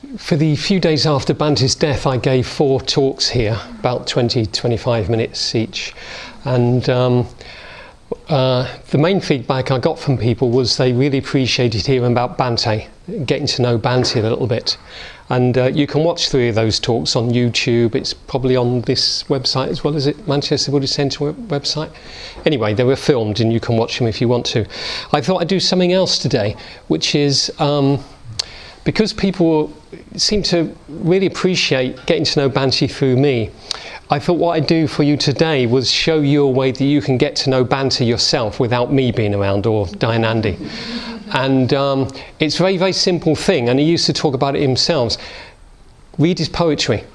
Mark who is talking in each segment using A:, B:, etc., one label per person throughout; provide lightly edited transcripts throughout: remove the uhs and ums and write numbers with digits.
A: For the few days after Bante's death, I gave 4 talks here, about 20-25 minutes each. And the main feedback I got from people was they really appreciated hearing about Bante, getting to know Bante a little bit. And you can watch 3 of those talks on YouTube. It's probably on this website as well, is it? Manchester Buddhist Centre website. Anyway, they were filmed and you can watch them if you want to. I thought I'd do something else today, which is because people seem to really appreciate getting to know Bante through me. I thought what I'd do for you today was show you a way that you can get to know Bante yourself without me being around, or Dayanandi. And it's a very, very simple thing, and he used to talk about it himself. Read his poetry.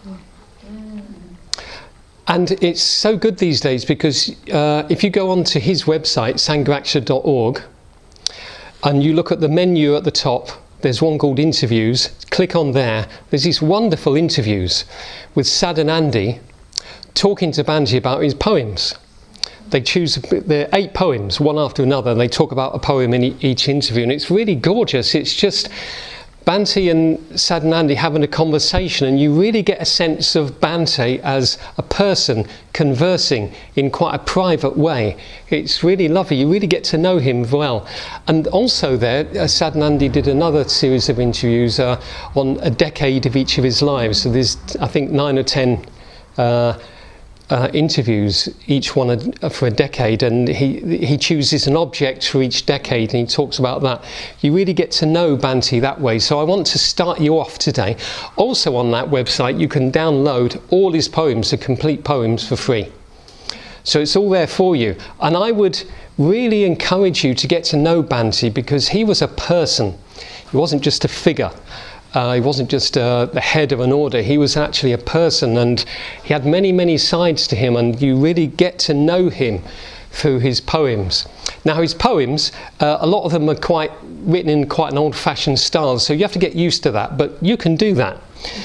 A: And it's so good these days because if you go onto his website, sangharaksha.org, and you look at the menu at the top, there's one called Interviews. Click on there. There's these wonderful interviews with Sadhanandi talking to Bante about his poems. They choose, there are 8 poems, one after another, and they talk about a poem in each interview, and it's really gorgeous. It's just Bante and Sadhanandi having a conversation, and you really get a sense of Bante as a person conversing in quite a private way. It's really lovely. You really get to know him well. And also there, Sadhanandi did another series of interviews on a decade of each of his lives. So there's, I think, 9 or 10 interviews, each one for a decade, and he chooses an object for each decade and he talks about that. You really get to know Bante that way. So I want to start you off today. Also on that website you can download all his poems, the complete poems, for free. So it's all there for you. And I would really encourage you to get to know Bante, because he was a person. He wasn't just a figure. He wasn't just the head of an order. He was actually a person, and he had many, many sides to him, and you really get to know him through his poems. Now his poems, a lot of them are written in quite an old-fashioned style, so you have to get used to that, but you can do that.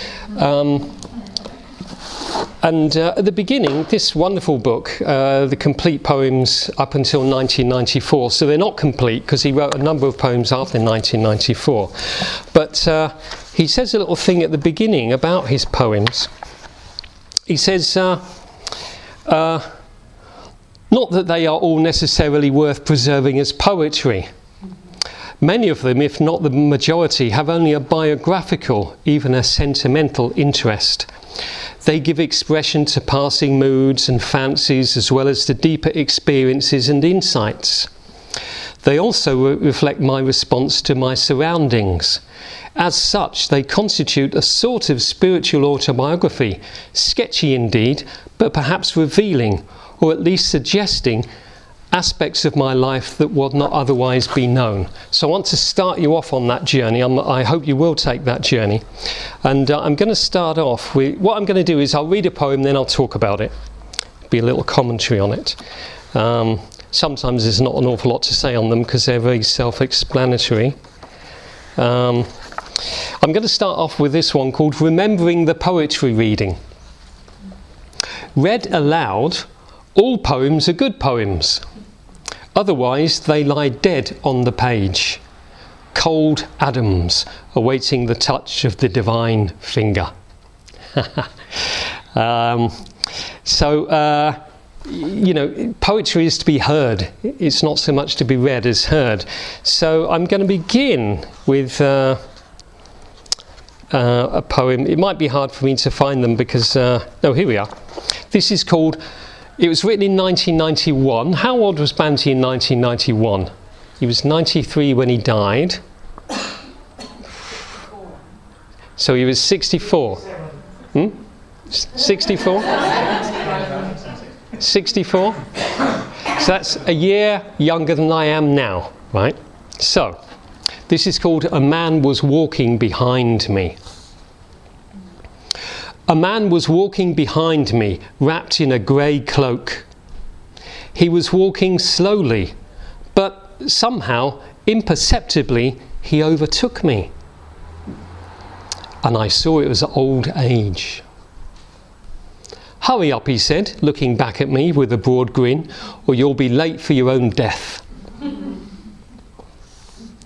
A: At the beginning, this wonderful book, the complete poems up until 1994, so they're not complete because he wrote a number of poems after 1994. But he says a little thing at the beginning about his poems. He says, not that they are all necessarily worth preserving as poetry. Many of them, if not the majority, have only a biographical, even a sentimental interest. They give expression to passing moods and fancies, as well as to deeper experiences and insights. They also reflect my response to my surroundings. As such, they constitute a sort of spiritual autobiography, sketchy indeed, but perhaps revealing, or at least suggesting, aspects of my life that would not otherwise be known. So I want to start you off on that journey. I hope you will take that journey. And I'm going to start off with, what I'm going to do is I'll read a poem, then I'll talk about it. Be a little commentary on it. Sometimes there's not an awful lot to say on them because they're very self-explanatory. I'm going to start off with this one called Remembering the Poetry Reading. Read aloud, all poems are good poems. Otherwise, they lie dead on the page, cold atoms awaiting the touch of the divine finger. You know, poetry is to be heard. It's not so much to be read as heard. So I'm going to begin with a poem. It might be hard for me to find them because... oh, here we are. This is called... It was written in 1991. How old was Bante in 1991? He was 93 when he died. So he was 64. 64? 64? So that's a year younger than I am now, right? So, this is called A Man Was Walking Behind Me. A man was walking behind me, wrapped in a grey cloak. He was walking slowly, but somehow, imperceptibly, he overtook me. And I saw it was old age. Hurry up, he said, looking back at me with a broad grin, or you'll be late for your own death. So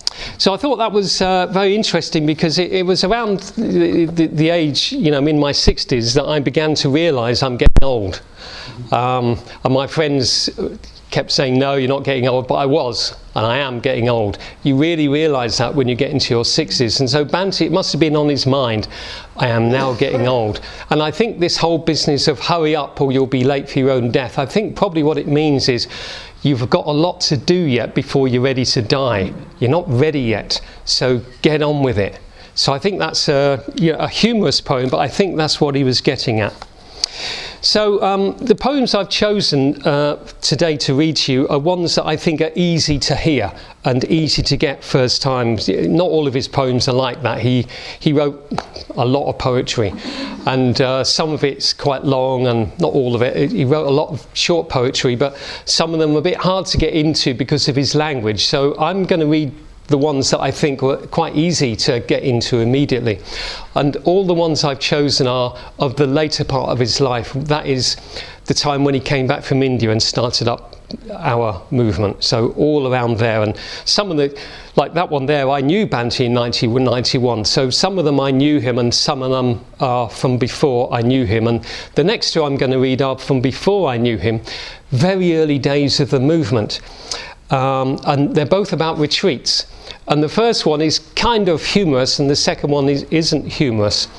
A: So I thought that was very interesting, because it was around the age, you know, I'm in my 60s, that I began to realise I'm getting old. And my friends kept saying, no, you're not getting old, but I was, and I am getting old. You really realise that when you get into your 60s. And so Banty, it must have been on his mind, I am now getting old. And I think this whole business of hurry up or you'll be late for your own death, I think probably what it means is you've got a lot to do yet before you're ready to die. You're not ready yet, so get on with it. So I think that's a humorous poem, but I think that's what he was getting at. So the poems I've chosen today to read to you are ones that I think are easy to hear and easy to get first time. Not all of his poems are like that. He wrote a lot of poetry, and some of it's quite long, and not all of it. He wrote a lot of short poetry, but some of them are a bit hard to get into because of his language. So I'm going to read the ones that I think were quite easy to get into immediately. And all the ones I've chosen are of the later part of his life. That is the time when he came back from India and started up our movement. So all around there. And some of the, like that one there, I knew Banty in 1991. So some of them I knew him, and some of them are from before I knew him. And the next two I'm going to read are from before I knew him, very early days of the movement. And they're both about retreats. And the first one is kind of humorous, and the second one isn't humorous.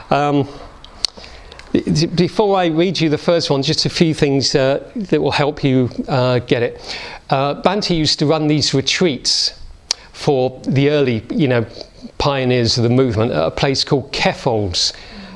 A: Before I read you the first one, just a few things that will help you get it. Banty used to run these retreats for the early, pioneers of the movement at a place called Keffolds,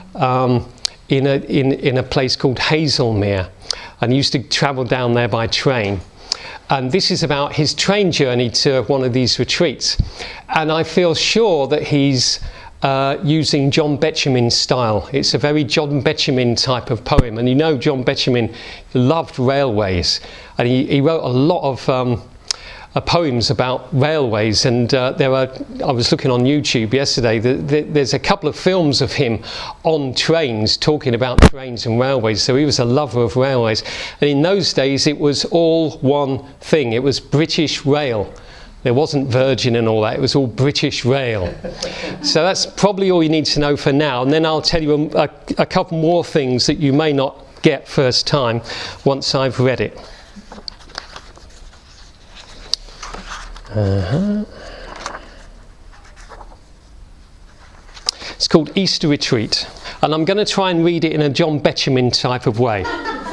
A: in a place called Hazelmere, and he used to travel down there by train. And this is about his train journey to one of these retreats. And I feel sure that he's using John Betjeman's style. It's a very John Betjeman type of poem. And John Betjeman loved railways. And he wrote a lot of poems about railways. And I was looking on YouTube yesterday, there's a couple of films of him on trains, talking about trains and railways. So he was a lover of railways. And in those days, it was all one thing. It was British Rail. There wasn't Virgin and all that. It was all British Rail. So that's probably all you need to know for now. And then I'll tell you a couple more things that you may not get first time once I've read it. It's called Easter Retreat, and I'm going to try and read it in a John Betjeman type of way.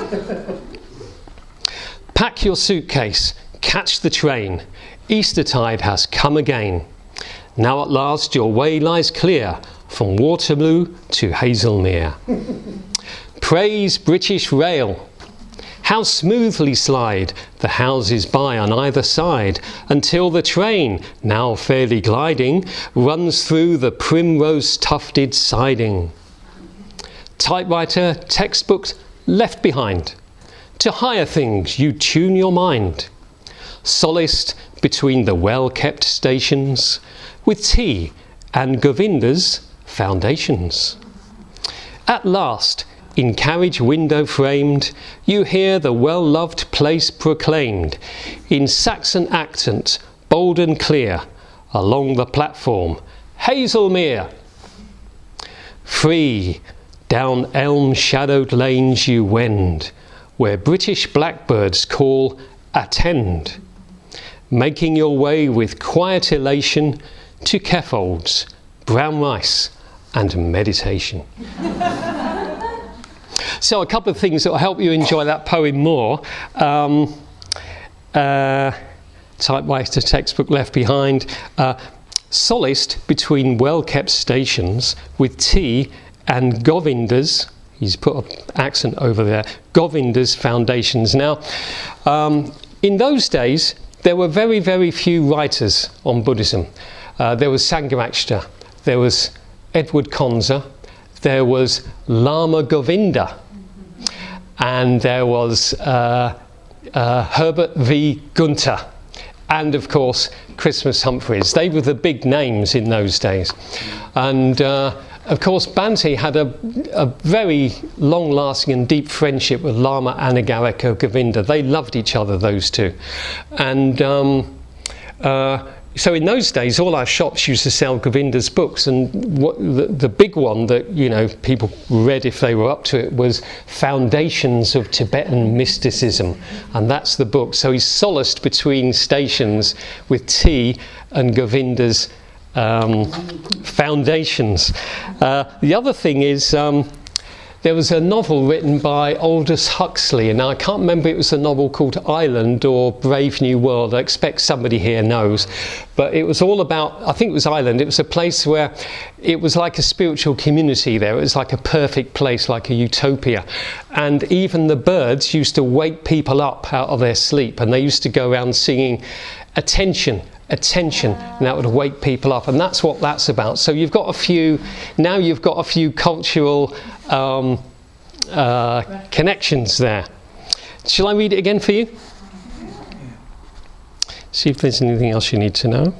A: Pack your suitcase, catch the train. Eastertide has come again. Now at last your way lies clear from Waterloo to Hazelmere. Praise British Rail. How smoothly slide the houses by on either side, until the train, now fairly gliding, runs through the primrose-tufted siding. Typewriter, textbooks left behind. To higher things you tune your mind. Solaced between the well-kept stations, with tea and Govinda's foundations. At last, in carriage window framed, you hear the well-loved place proclaimed, in Saxon accent, bold and clear, along the platform, Hazelmere. Free, down elm-shadowed lanes you wend, where British blackbirds call, attend, making your way with quiet elation to Keffolds, brown rice and meditation. So a couple of things that will help you enjoy that poem more. Typewriter, textbook left behind. Solaced between well-kept stations with tea and Govinda's, he's put an accent over there, Govinda's foundations. Now, in those days, there were very, very few writers on Buddhism. There was Sangharakshita, there was Edward Konza, there was Lama Govinda, and there was Herbert V. Gunter, and of course Christmas Humphreys. They were the big names in those days. And of course Banty had a very long-lasting and deep friendship with Lama Anagarika Govinda. They loved each other, those two. And So in those days, all our shops used to sell Govinda's books, and the big one that, you know, people read if they were up to it was Foundations of Tibetan Mysticism, and that's the book. So he's solaced between stations with tea and Govinda's Foundations. The other thing is, there was a novel written by Aldous Huxley, and now I can't remember if it was a novel called Island or Brave New World. I expect somebody here knows. But it was all about, I think it was Island. It was a place where it was like a spiritual community there. It was like a perfect place, like a utopia. And even the birds used to wake people up out of their sleep, and they used to go around singing, "Attention, attention," and that would wake people up, and that's what that's about. So you've got a few cultural connections there. Shall I read it again for you? See if there's anything else you need to know.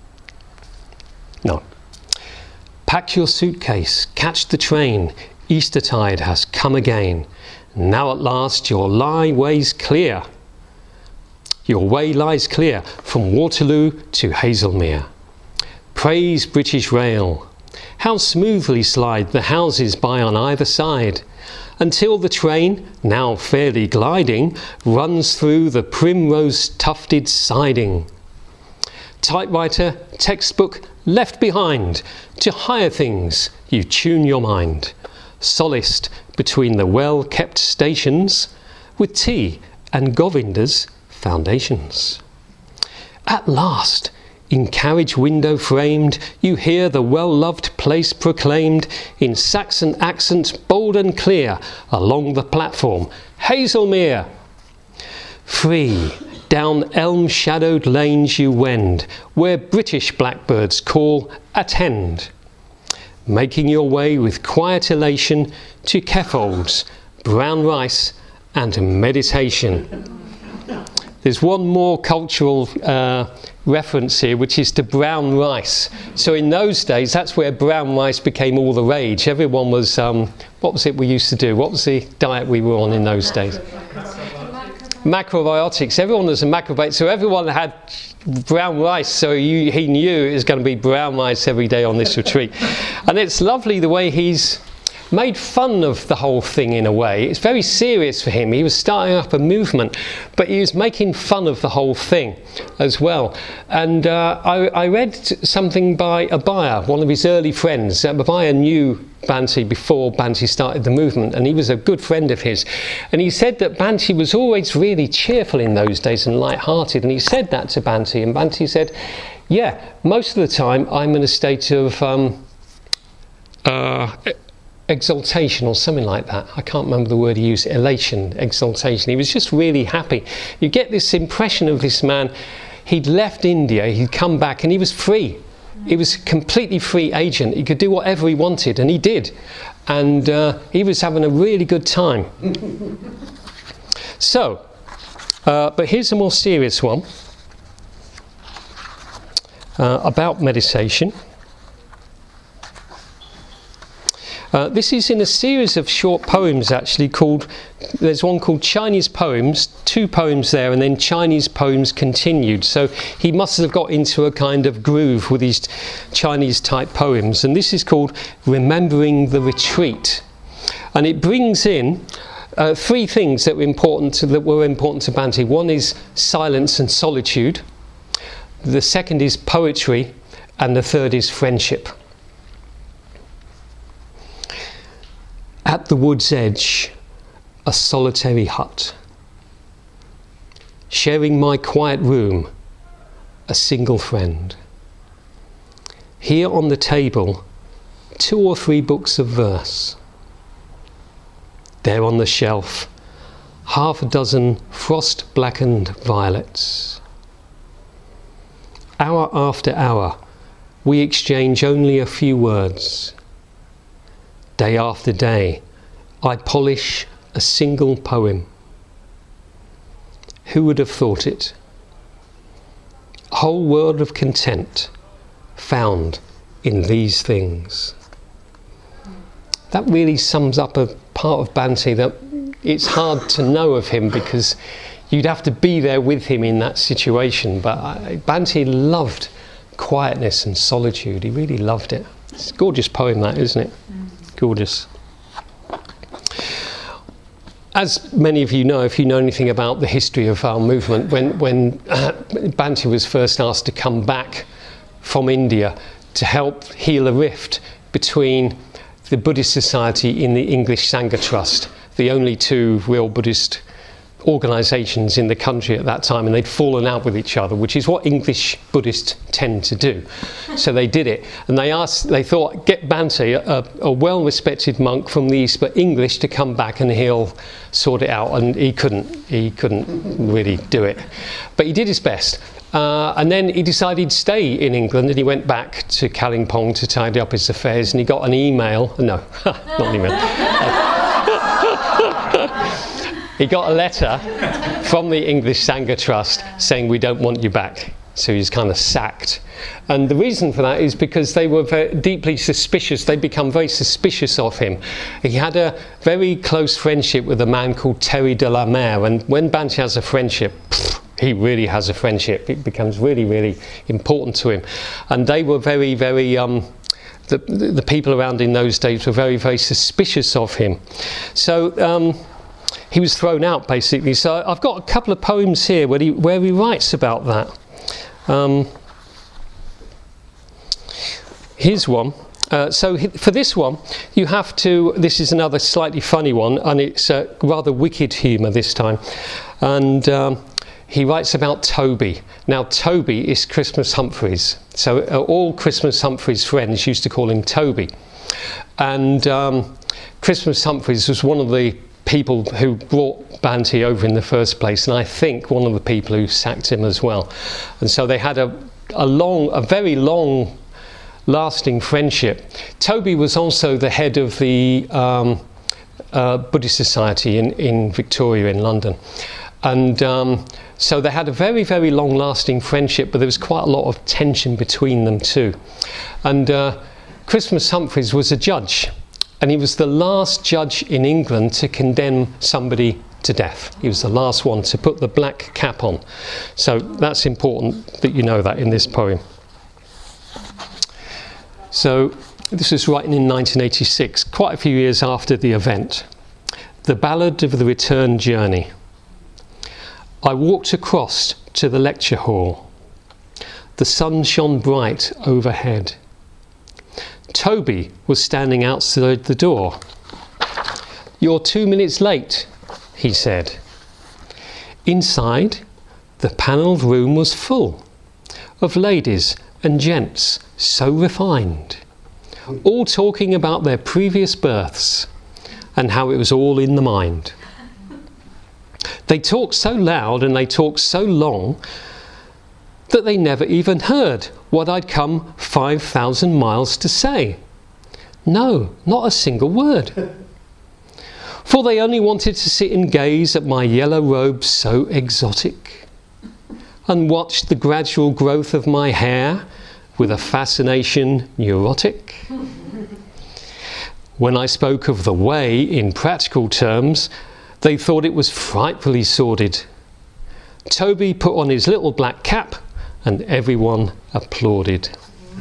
A: No. Pack your suitcase, catch the train, Eastertide has come again. Now at last your way's clear. Your way lies clear from Waterloo to Hazelmere. Praise British Rail. How smoothly slide the houses by on either side, until the train, now fairly gliding, runs through the primrose-tufted siding. Typewriter, textbook left behind. To higher things you tune your mind, solaced between the well-kept stations, with tea and Govinda's Foundations. At last, in carriage window framed, you hear the well-loved place proclaimed in Saxon accents bold and clear along the platform, Hazelmere. Free, down elm-shadowed lanes you wend, where British blackbirds call, attend. Making your way with quiet elation to Keffolds, brown rice and meditation. There's one more cultural reference here, which is to brown rice. So in those days, that's where brown rice became all the rage. Everyone was, what was it we used to do? What was the diet we were on in those days? Macrobiotics. Everyone was a macrobiotic. So everyone had brown rice. So he knew it was going to be brown rice every day on this retreat. And it's lovely the way he's made fun of the whole thing in a way. It's very serious for him. He was starting up a movement, but he was making fun of the whole thing as well. And I read something by Abaya, one of his early friends. Abaya knew Bhante before Bhante started the movement, and he was a good friend of his. And he said that Bhante was always really cheerful in those days and light-hearted. And he said that to Bhante, and Bhante said, yeah, most of the time I'm in a state of exaltation or something like that. I can't remember the word he used, elation, exaltation. He was just really happy. You get this impression of this man, he'd left India, he'd come back, and he was free. He was a completely free agent. He could do whatever he wanted, and he did. And he was having a really good time. So, but here's a more serious one about meditation. This is in a series of short poems actually called, there's one called Chinese Poems, 2 poems there, and then Chinese Poems Continued. So he must have got into a kind of groove with these Chinese type poems, and this is called Remembering the Retreat. And it brings in 3 things that were important to Bhante. One is silence and solitude, the second is poetry, and the third is friendship. At the wood's edge, a solitary hut. Sharing my quiet room, a single friend. Here on the table, 2 or 3 books of verse. There on the shelf, half a dozen frost-blackened violets. Hour after hour, we exchange only a few words. Day after day, I polish a single poem. Who would have thought it? A whole world of content found in these things. That really sums up a part of Bhante that it's hard to know of him because you'd have to be there with him in that situation. But Bhante loved quietness and solitude. He really loved it. It's a gorgeous poem, that, isn't it? Gorgeous. As many of you know, if you know anything about the history of our movement, when Bhante was first asked to come back from India to help heal a rift between the Buddhist Society in the English Sangha Trust, the only two real Buddhist organisations in the country at that time, and they'd fallen out with each other, which is what English Buddhists tend to do. So they did it, and they thought, get Bhante, a well-respected monk from the East, but English, to come back and he'll sort it out. And he couldn't really do it, but he did his best. And then he decided to stay in England, and he went back to Kalimpong to tidy up his affairs, and he got an email. No, not an email. He got a letter from the English Sangha Trust saying, we don't want you back. So he was kind of sacked. And the reason for that is because they were very deeply suspicious. They'd become very suspicious of him. He had a very close friendship with a man called Terry de la Mare. And when Bhante has a friendship, he really has a friendship. It becomes really, really important to him. And they were very, very... the people around in those days were very, very suspicious of him. So... he was thrown out, basically. So I've got a couple of poems here where he writes about that. Here's one. For this one, you have to... This is another slightly funny one, and it's rather wicked humour this time. And he writes about Toby. Now, Toby is Christmas Humphreys. So all Christmas Humphreys friends used to call him Toby. And Christmas Humphreys was one of the people who brought Bhante over in the first place, and I think one of the people who sacked him as well. And so they had a very long lasting friendship. Toby was also the head of the Buddhist Society in Victoria in London, and so they had a very, very long lasting friendship, but there was quite a lot of tension between them too. And Christmas Humphreys was a judge, and he was the last judge in England to condemn somebody to death. He was the last one to put the black cap on. So that's important that you know that in this poem. So this was written in 1986, quite a few years after the event. The Ballad of the Return Journey. I walked across to the lecture hall. The sun shone bright overhead. Toby was standing outside the door. "You're 2 minutes late," he said. Inside, the panelled room was full of ladies and gents so refined, all talking about their previous births and how it was all in the mind. They talked so loud and they talked so long that they never even heard what I'd come 5,000 miles to say. No, not a single word. For they only wanted to sit and gaze at my yellow robes so exotic, and watch the gradual growth of my hair with a fascination neurotic. When I spoke of the way in practical terms, they thought it was frightfully sordid. Toby put on his little black cap and everyone applauded.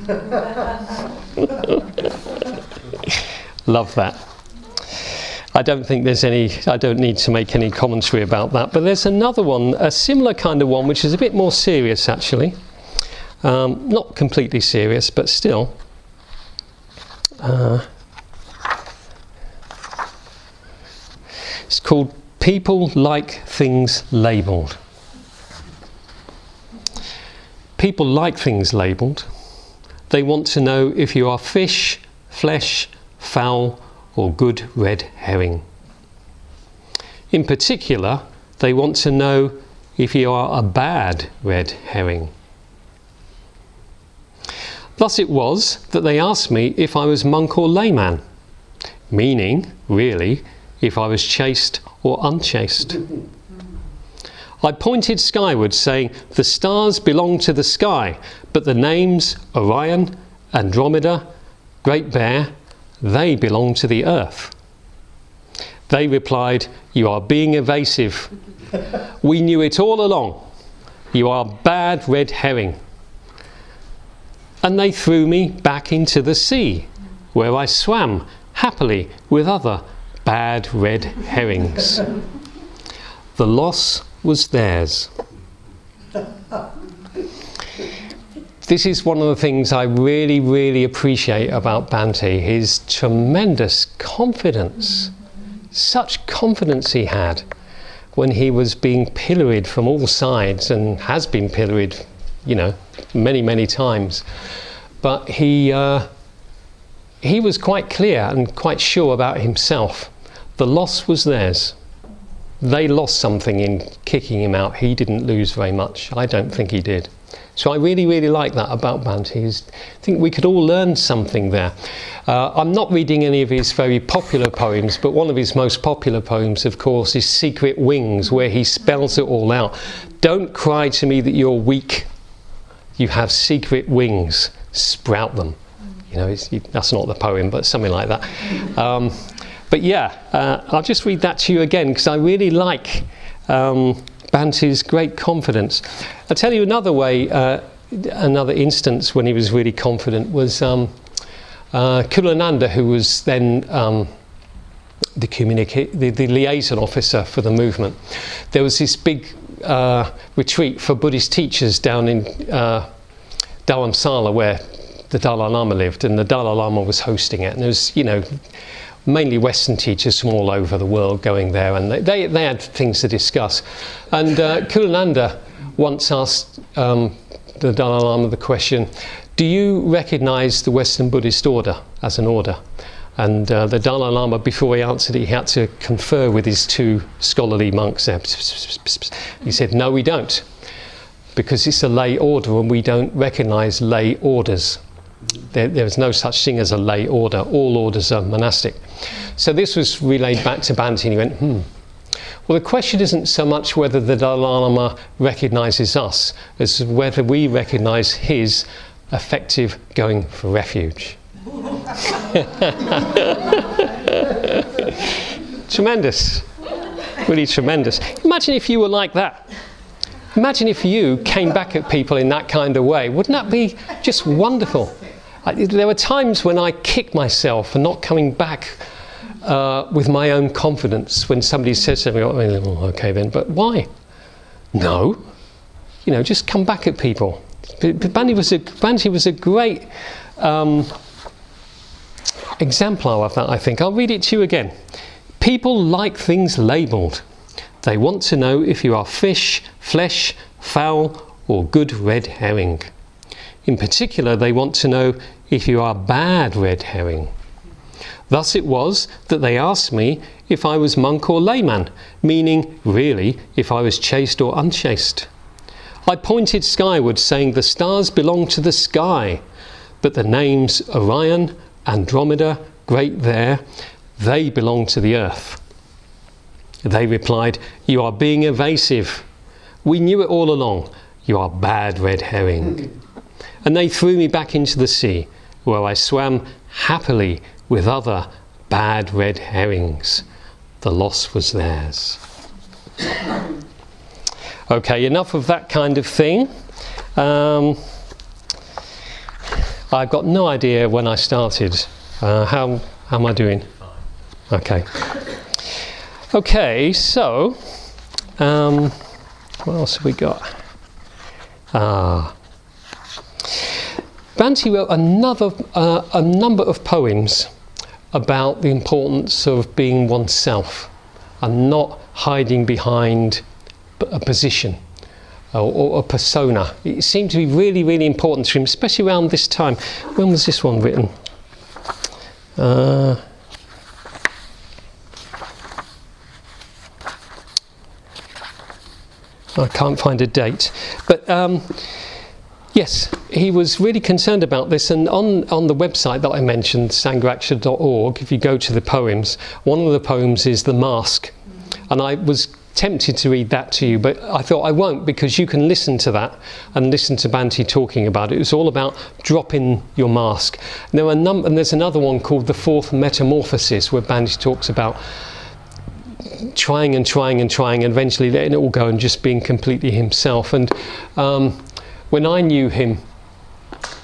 A: Love that. I don't think there's any, I don't need to make any commentary about that, but there's another one, a similar kind of one, which is a bit more serious actually. Not completely serious, but still. It's called People Like Things Labelled. People like things labelled. They want to know if you are fish, flesh, fowl, or good red herring. In particular, they want to know if you are a bad red herring. Thus it was that they asked me if I was monk or layman, meaning, really, if I was chaste or unchaste. I pointed skyward, saying, the stars belong to the sky, but the names Orion, Andromeda, Great Bear, they belong to the earth. They replied, you are being evasive. We knew it all along. You are bad red herring. and they threw me back into the sea, where I swam happily with other bad red herrings. The loss was theirs. This is one of the things I really, really appreciate about Bhante, his tremendous confidence. Such confidence he had when he was being pilloried from all sides, and has been pilloried, you know, many, many times. But he was quite clear and quite sure about himself. The loss was theirs. They lost something in kicking him out. He didn't lose very much. I don't think he did. So I really, really like that about Bhante. I think we could all learn something there. I'm not reading any of his very popular poems, but one of his most popular poems, of course, is Secret Wings, where he spells it all out. Don't cry to me that you're weak. You have secret wings. Sprout them. You know, that's not the poem, but something like that. But yeah, I'll just read that to you again, because I really like Bhante's great confidence. I'll tell you another way, another instance when he was really confident was Kulananda, who was then the liaison officer for the movement. There was this big retreat for Buddhist teachers down in Dharamsala, where the Dalai Lama lived, and the Dalai Lama was hosting it. And there was, you know, mainly Western teachers from all over the world going there, and they had things to discuss. And Kulananda once asked the Dalai Lama the question, do you recognize the Western Buddhist order as an order? And the Dalai Lama, before he answered it, he had to confer with his two scholarly monks there. He said, no, we don't, because it's a lay order and we don't recognize lay orders. There is no such thing as a lay order. All orders are monastic. So this was relayed back to Bhante, and he went, well, the question isn't so much whether the Dalai Lama recognises us as whether we recognise his effective going for refuge. Tremendous. Really tremendous. Imagine if you were like that. Imagine if you came back at people in that kind of way. Wouldn't that be just wonderful? There were times when I kicked myself for not coming back with my own confidence when somebody says something, oh, okay then, but why? No. You know, just come back at people. Bhante was a great exemplar of that, I think. I'll read it to you again. People like things labelled. They want to know if you are fish, flesh, fowl, or good red herring. In particular, they want to know if you are bad red herring. Thus it was that they asked me if I was monk or layman, meaning, really, if I was chaste or unchaste. I pointed skyward, saying the stars belong to the sky, but the names Orion, Andromeda, Great There, they belong to the earth. They replied, you are being evasive. We knew it all along. You are bad red herring. And they threw me back into the sea, where I swam happily with other bad red herrings. The loss was theirs. Okay, enough of that kind of thing. I've got no idea when I started. How am I doing? Okay. Okay, so what else have we got? Bhante wrote a number of poems about the importance of being oneself and not hiding behind a position or a persona. It seemed to be really, really important to him, especially around this time. When was this one written? I can't find a date, but yes, he was really concerned about this, and on the website that I mentioned, sangharaksha.org, if you go to the poems, one of the poems is The Mask, and I was tempted to read that to you, but I thought I won't, because you can listen to that and listen to Bhante talking about it. It's all about dropping your mask. And there's another one called The Fourth Metamorphosis, where Bhante talks about trying and trying and trying, and eventually letting it all go and just being completely himself. And when I knew him,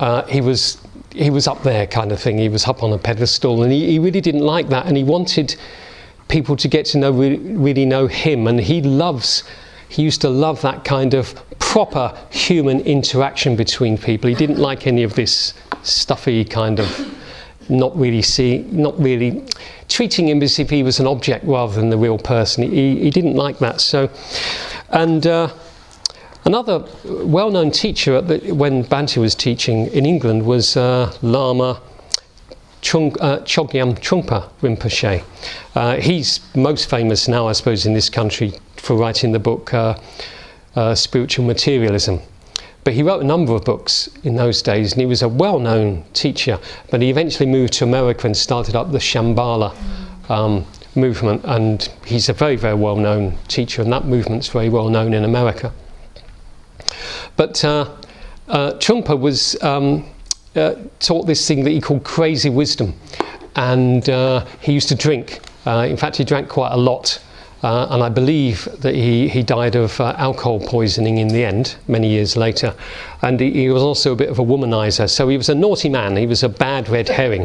A: he was up there kind of thing. He was up on a pedestal, and he really didn't like that, and he wanted people to get to know really know him, and he used to love that kind of proper human interaction between people. He didn't like any of this stuffy kind of not really treating him as if he was an object rather than the real person. He didn't like that. So, and another well-known teacher when Bhante was teaching in England was Lama Chogyam Trungpa Rinpoche. He's most famous now, I suppose, in this country for writing the book Spiritual Materialism. But he wrote a number of books in those days, and he was a well-known teacher. But he eventually moved to America and started up the Shambhala movement, and he's a very, very well-known teacher, and that movement's very well-known in America. But Trungpa was taught this thing that he called crazy wisdom, and he used to drink. In fact, he drank quite a lot, and I believe that he died of alcohol poisoning in the end, many years later. And he was also a bit of a womanizer, so he was a naughty man. He was a bad red herring.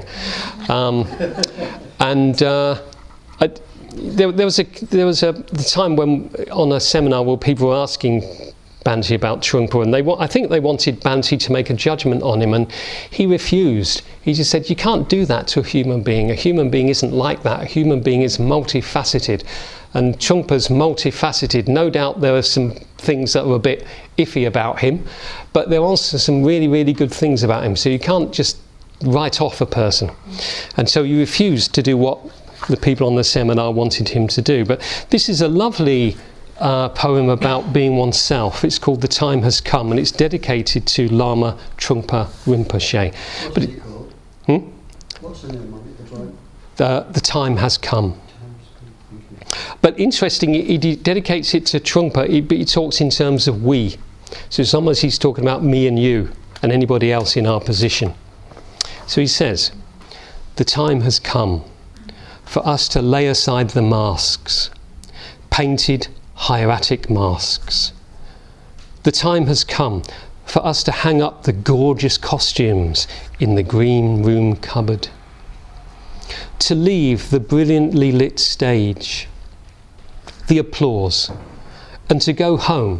A: There was the time when on a seminar where people were asking Bhante about Trungpa, and I think they wanted Bhante to make a judgment on him, and he refused. He just said, you can't do that to a human being. A human being isn't like that. A human being is multifaceted, and Trungpa's multifaceted. No doubt there are some things that were a bit iffy about him, but there are also some really, really good things about him. So you can't just write off a person. And so he refused to do what the people on the seminar wanted him to do. But this is a lovely poem about being oneself. It's called The Time Has Come, and it's dedicated to Lama Trungpa Rinpoche.
B: What's it called? What's the name of it?
A: The Time Has Come. But interesting, he dedicates it to Trungpa, but he talks in terms of we. So it's almost he's talking about me and you and anybody else in our position. So he says, the time has come for us to lay aside the masks, painted hieratic masks. The time has come for us to hang up the gorgeous costumes in the green room cupboard, to leave the brilliantly lit stage, the applause, and to go home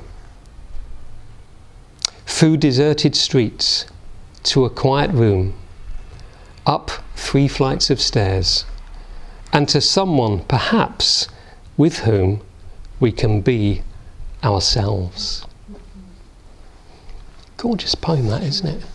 A: through deserted streets to a quiet room, up 3 flights of stairs, and to someone perhaps with whom we can be ourselves. Gorgeous poem that, isn't it?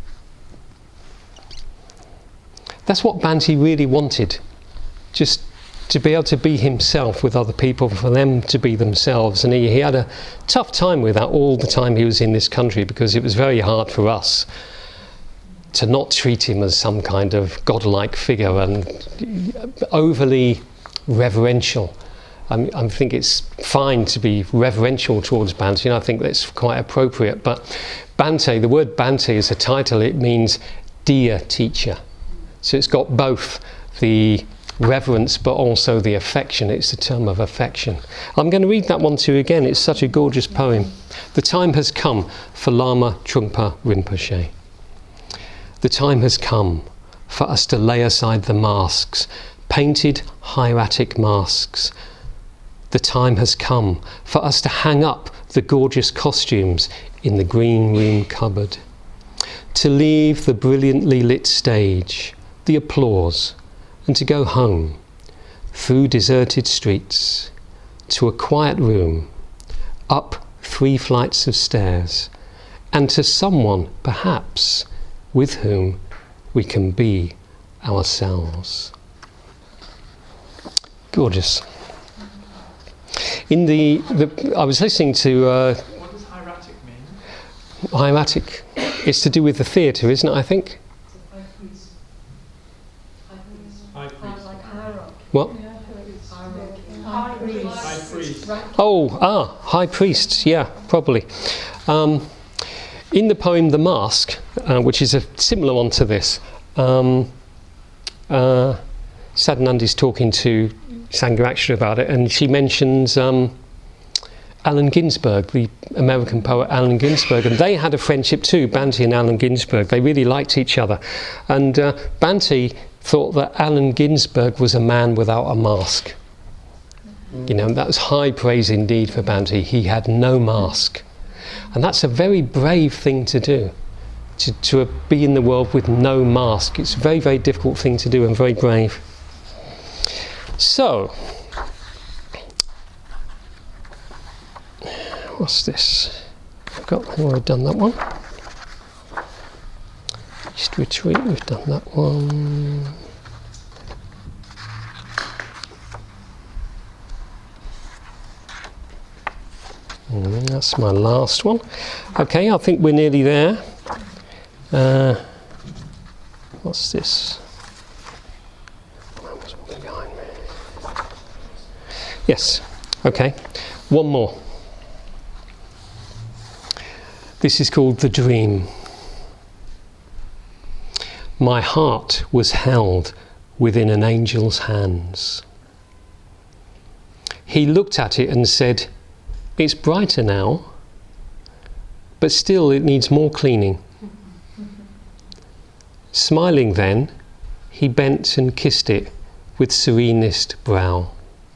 A: That's what Bhante really wanted, just to be able to be himself with other people, for them to be themselves. And he had a tough time with that all the time he was in this country, because it was very hard for us to not treat him as some kind of godlike figure and overly reverential. I think it's fine to be reverential towards Bhante, and I think that's quite appropriate. But Bhante, the word Bhante is a title. It means dear teacher. So it's got both the reverence but also the affection. It's a term of affection. I'm going to read that one to you again. It's such a gorgeous poem. The time has come for Lama Trungpa Rinpoche. The time has come for us to lay aside the masks, painted hieratic masks. The time has come for us to hang up the gorgeous costumes in the green room cupboard, to leave the brilliantly lit stage, the applause, and to go home through deserted streets to a quiet room, up 3 flights of stairs, and to someone perhaps with whom we can be ourselves. Gorgeous. In I was listening to
C: what does hieratic mean?
A: Hieratic. It's to do with the theatre, isn't it, I think?
C: High priest.
A: What?
C: High priest.
A: High priests, yeah, probably. In the poem The Mask, which is a similar one to this, Sadhanandi's talking to Sangharakshita about it, and she mentions Allen Ginsberg, the American poet Allen Ginsberg, and they had a friendship too, Banti and Allen Ginsberg. They really liked each other. And Banti thought that Allen Ginsberg was a man without a mask. You know, that was high praise indeed for Banti. He had no mask. And that's a very brave thing to do, to be in the world with no mask. It's a very, very difficult thing to do and very brave. So, what's this? I've already done that one. East Retreat, we've done that one. That's my last one. Okay, I think we're nearly there. What's this? Yes, okay. One more. This is called The Dream. My heart was held within an angel's hands. He looked at it and said, "It's brighter now, but still it needs more cleaning." Smiling then, he bent and kissed it with serenest brow.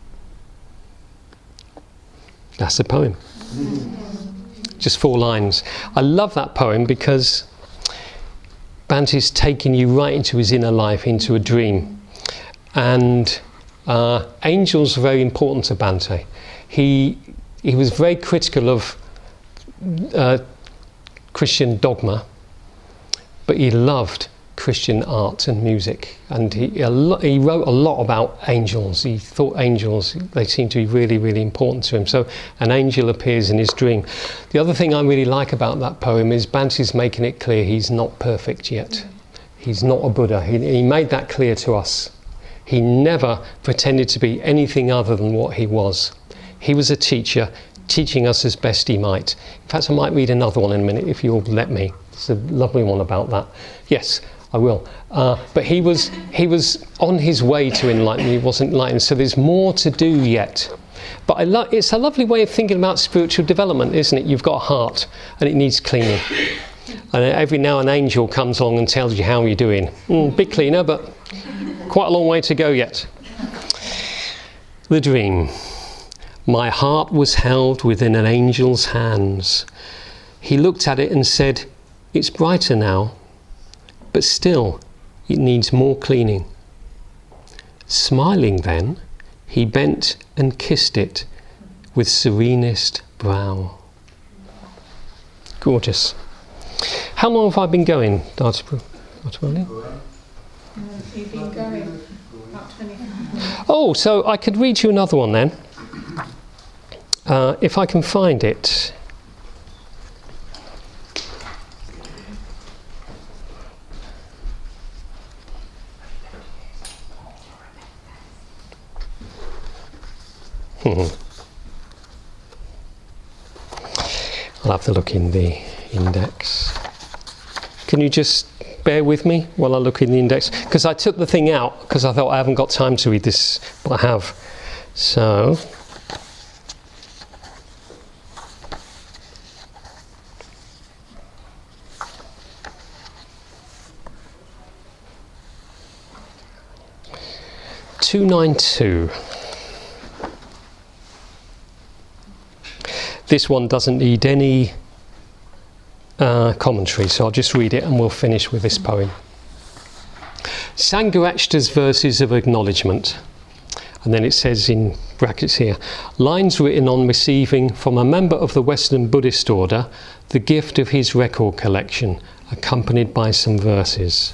A: That's the poem. Just 4 lines. I love that poem because Banti's taking you right into his inner life, into a dream. And angels are very important to Banti. He was very critical of Christian dogma, but he loved Christian art and music, and he wrote a lot about angels. He thought angels, they seemed to be really, really important to him. So an angel appears in his dream. The other thing I really like about that poem is Banti's making it clear he's not perfect yet. He's not a Buddha. He made that clear to us. He never pretended to be anything other than what he was. He was a teacher, teaching us as best he might. In fact, I might read another one in a minute if you'll let me. It's a lovely one about that. Yes, I will. But he was on his way to enlightenment. He wasn't enlightened, so there's more to do yet. But it's a lovely way of thinking about spiritual development, isn't it? You've got a heart and it needs cleaning. And every now an angel comes along and tells you how you're doing. Bit cleaner, but quite a long way to go yet. The Dream. My heart was held within an angel's hands. He looked at it and said, "It's brighter now, but still it needs more cleaning." Smiling then, he bent and kissed it with serenest brow. Gorgeous. How long have I been going, Dr. William?
D: You've been going about 25 minutes.
A: Oh, so I could read you another one then. If I can find it. I'll have to look in the index. Can you just bear with me while I look in the index? Because I took the thing out because I thought I haven't got time to read this, but I have. So, (292). This one doesn't need any commentary, so I'll just read it and we'll finish with this poem. Sangharakshita's verses of acknowledgement. And then it says in brackets here, lines written on receiving from a member of the Western Buddhist order the gift of his record collection, accompanied by some verses.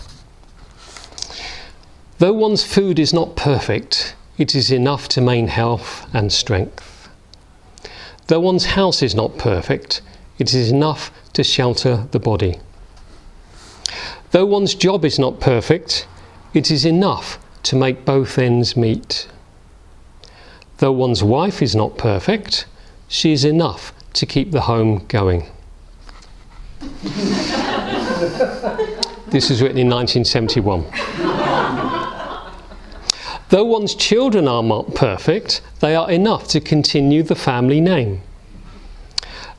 A: Though one's food is not perfect, it is enough to maintain health and strength. Though one's house is not perfect, it is enough to shelter the body. Though one's job is not perfect, it is enough to make both ends meet. Though one's wife is not perfect, she is enough to keep the home going. This was written in 1971. Though one's children are not perfect, they are enough to continue the family name.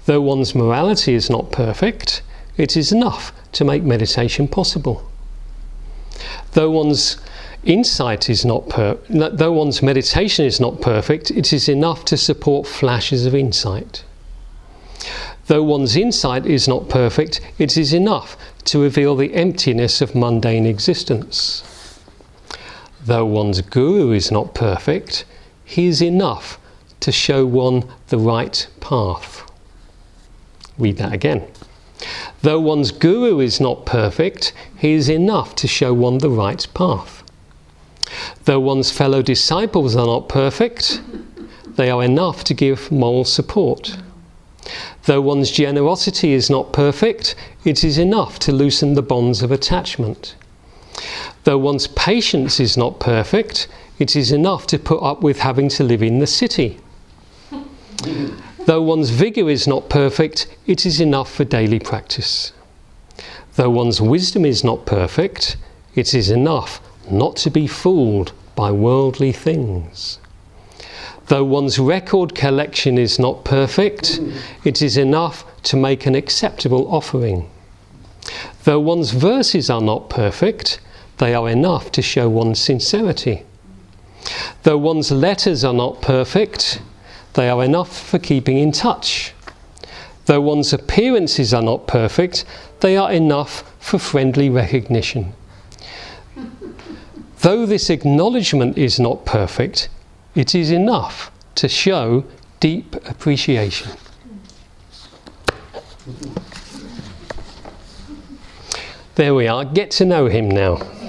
A: Though one's morality is not perfect, it is enough to make meditation possible. Though one's insight is not though one's meditation is not perfect, it is enough to support flashes of insight. Though one's insight is not perfect, it is enough to reveal the emptiness of mundane existence. Though one's guru is not perfect, he is enough to show one the right path. Read that again. Though one's guru is not perfect, he is enough to show one the right path. Though one's fellow disciples are not perfect, they are enough to give moral support. Though one's generosity is not perfect, it is enough to loosen the bonds of attachment. Though one's patience is not perfect, it is enough to put up with having to live in the city. Though one's vigour is not perfect, it is enough for daily practice. Though one's wisdom is not perfect, it is enough not to be fooled by worldly things. Though one's record collection is not perfect, it is enough to make an acceptable offering. Though one's verses are not perfect, they are enough to show one's sincerity. Though one's letters are not perfect, they are enough for keeping in touch. Though one's appearances are not perfect, they are enough for friendly recognition. Though this acknowledgement is not perfect, it is enough to show deep appreciation. There we are. Get to know him now.